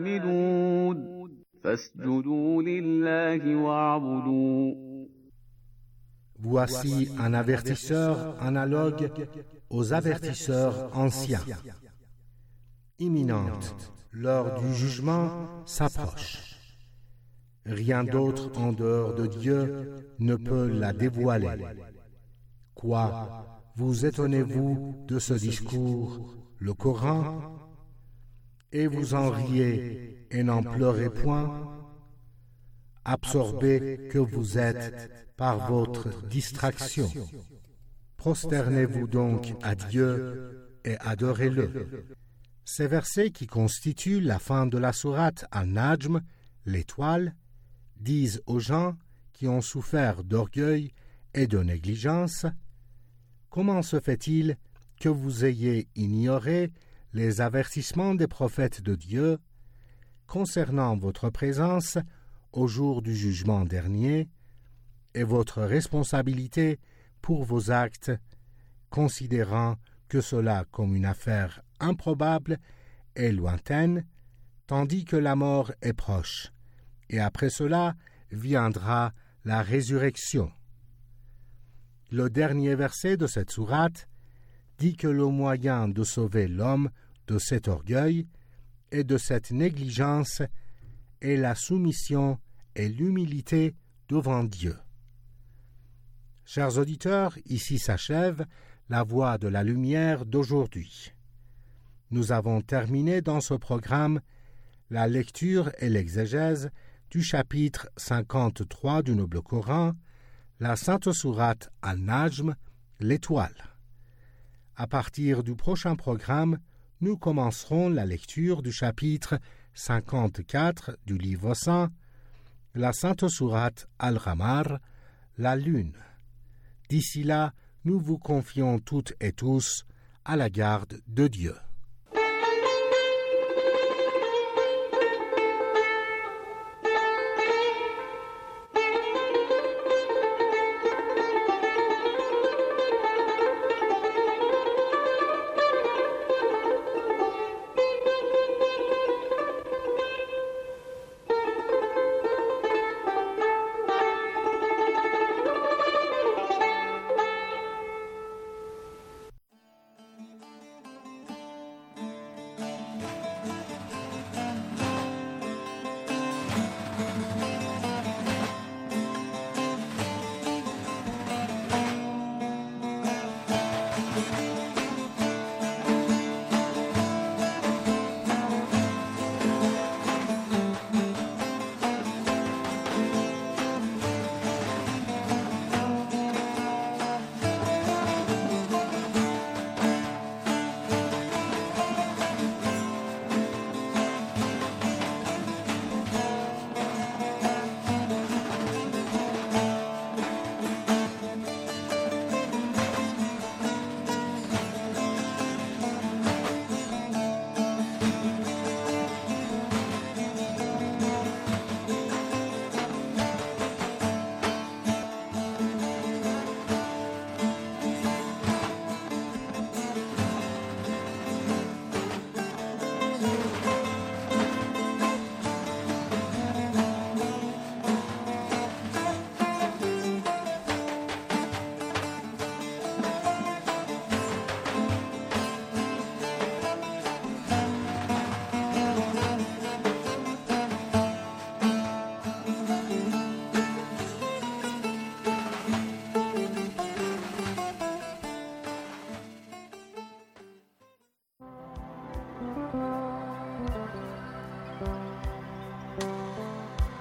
سامدون فاسجدوا لله واعبدوا. Voici un avertisseur analogue aux avertisseurs anciens. Imminente, l'heure du jugement s'approche. Rien d'autre en dehors de Dieu ne peut la dévoiler. Quoi, vous étonnez-vous de ce discours, le Coran, et vous en riez et n'en pleurez point, absorbés que vous êtes par votre distraction. Prosternez-vous donc à Dieu et adorez-le. Ces versets qui constituent la fin de la sourate An-Najm, l'étoile, disent aux gens qui ont souffert d'orgueil et de négligence: comment se fait-il que vous ayez ignoré les avertissements des prophètes de Dieu concernant votre présence au jour du jugement dernier et votre responsabilité pour vos actes, considérant que cela comme une affaire improbable et lointaine, tandis que la mort est proche, et après cela viendra la résurrection. Le dernier verset de cette sourate dit que le moyen de sauver l'homme de cet orgueil et de cette négligence est la soumission et l'humilité devant Dieu. Chers auditeurs, ici s'achève la voie de la lumière d'aujourd'hui. Nous avons terminé dans ce programme la lecture et l'exégèse du chapitre 53 du Noble Coran, la sainte sourate An-Najm, l'étoile. À partir du prochain programme, nous commencerons la lecture du chapitre 54 du livre saint, la sainte sourate Al-Qamar, la lune. D'ici là, nous vous confions toutes et tous à la garde de Dieu.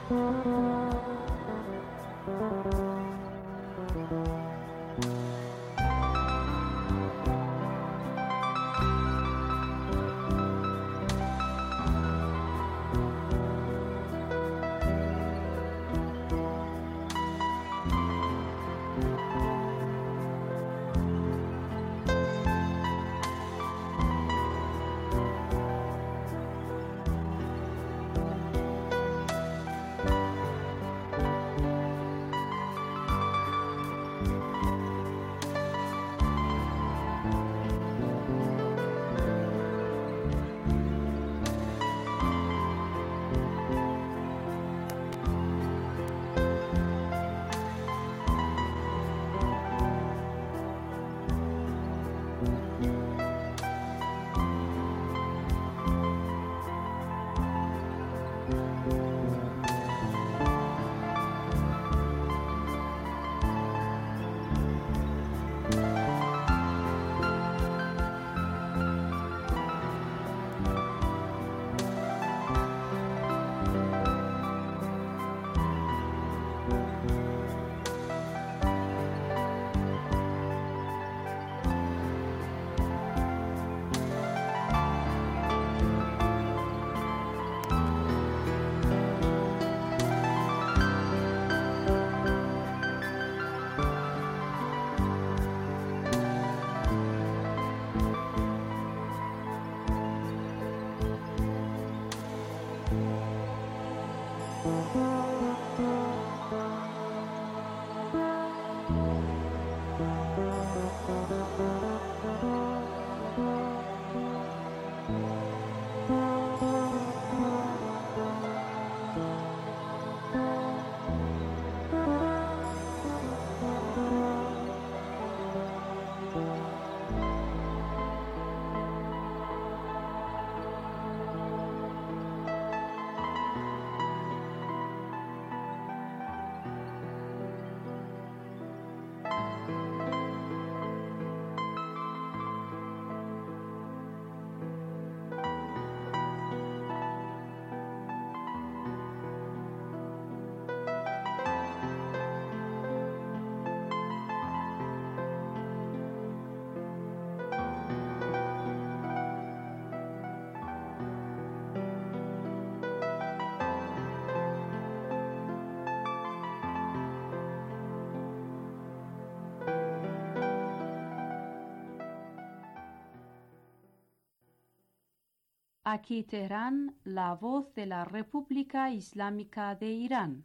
Aquí Teherán, la voz de la República Islámica de Irán.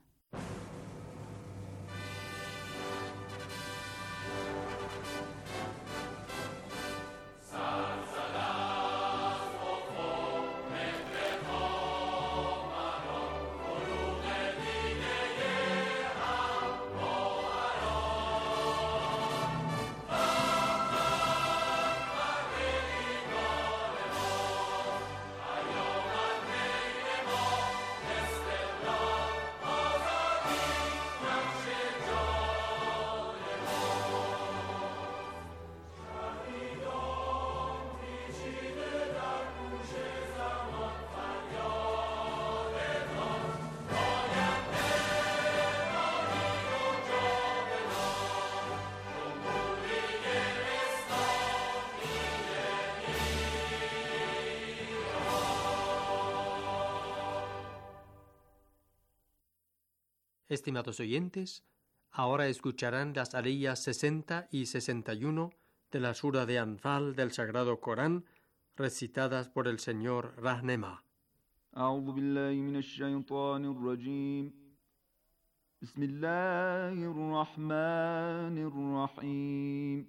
Estimados oyentes, ahora escucharán las aliyas 60 y 61 de la sura de Anfal del Sagrado Corán, recitadas por el señor Rahnema. أعوذ بالله من الشيطان الرجيم بسم الله الرحمن الرحيم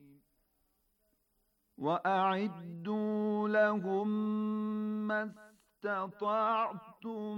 وأعدوا لهم ما استطعتم